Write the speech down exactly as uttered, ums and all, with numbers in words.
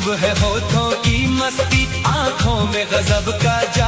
खूब है होठों की मस्ती, आंखों में गजब का